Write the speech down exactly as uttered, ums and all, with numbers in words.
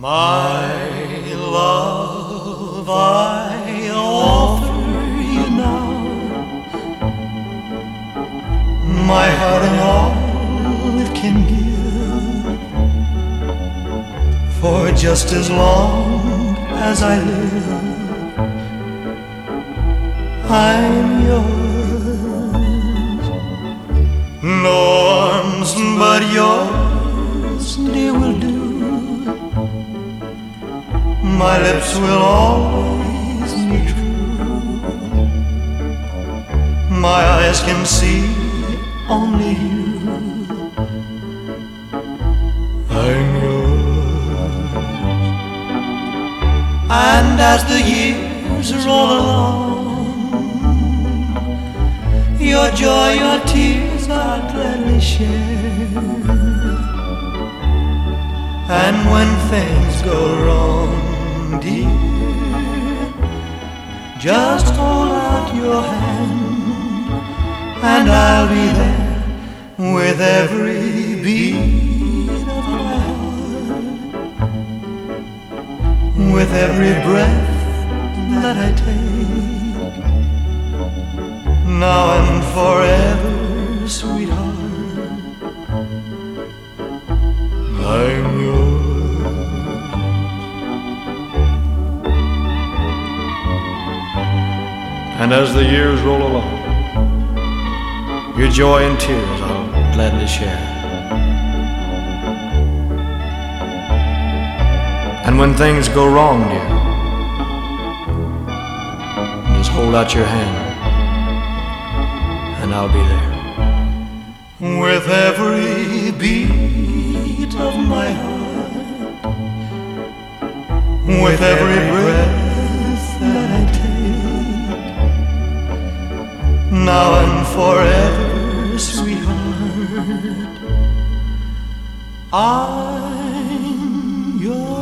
My love, I offer you now my heart and all it can give. For just as long as I live, I'm yours. No arms but yours, dear, will do. My lips will always be true. My eyes can see only you. I'm yours. And as the years roll along, your joy, your tears I'll gladly share. And when things go wrong, dear, just hold out your hand, and I'll be there with every beat of my heart, with every breath that I take, now and forever, sweetheart, I'm yours. And as the years roll along, your joy and tears I'll gladly share. And when things go wrong, dear, just hold out your hand, and I'll be there. With every beat of my heart, with every breath that I take, now and forever, sweetheart, I'm yours.